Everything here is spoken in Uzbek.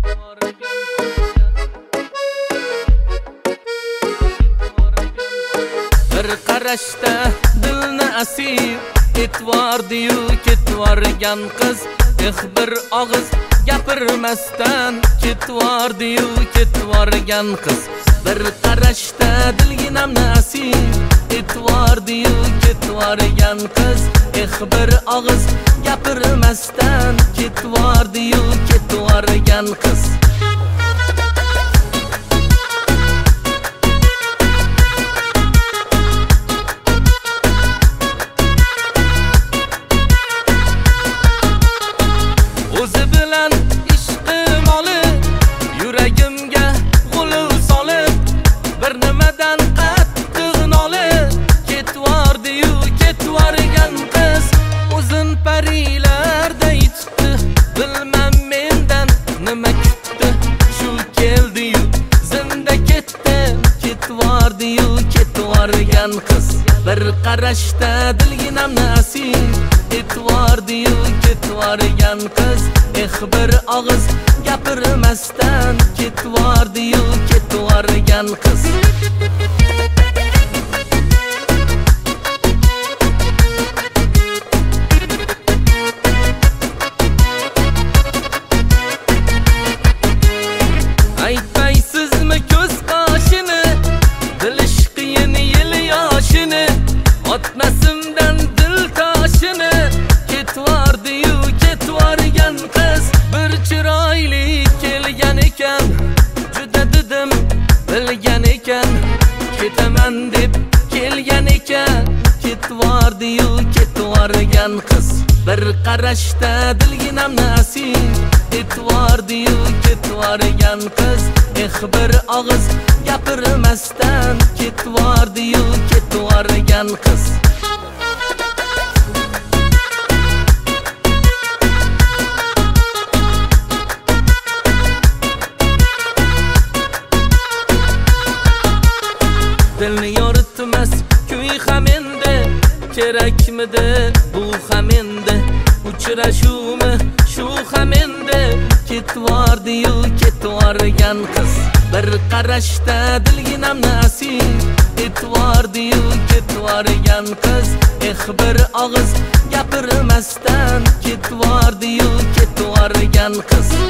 Bir qarashda dilni asir etvordi-yu ketvorgan qiz, bir og'iz gapirmasdan ketvordi-yu ketvorgan qiz. Bir qarashda dilginamni asir etvordi-yu ketvorgan qiz, bir og'iz gapirmasdan ketvordi-yu ketvorgan qiz. O'zi bilan ishqim olib, yuragimga g'ulov solib, bir nimadan qattiq nolib ketvordi-yu ketvorgan qiz. O'zin parilarday tutdi, bilmam mendan nima kutdi, shu keldi-yu zinda ketdi, ketvordi-yu ketvorgan qiz. Bir qarashda dilginamni asir etvordi-yu ketvorgan qiz, bir og'iz gapirmasdan ketvordi-yu ketvorgan qiz. Aytmaysizmi ko'z qoshini, bilish qiyin yil yoshini, otmasimdan dil toshini ketvordi-yu ketvorgan qiz. Bir chiroyli kelgan ekan, juda dedim bilgan ekan, ketaman deb kelgan ekan, ketvordi-yu ketvorgan qiz. Bir qarashda dilginamni asir etvordi-yu ketvorgan qiz, bir og'iz gapirmasdan ketvordi-yu ketvorgan qiz. Dilni yoritmas kuy ham endi, kerakmidi bu ham endi, uchrashuvmi shu ham endi, ketvordi-yu ketvorgan qiz. Bir qarashda dilginamni asir etvordi-yu ketvorgan qiz, bir og'iz gapirmasdan ketvordi-yu ketvorgan qiz.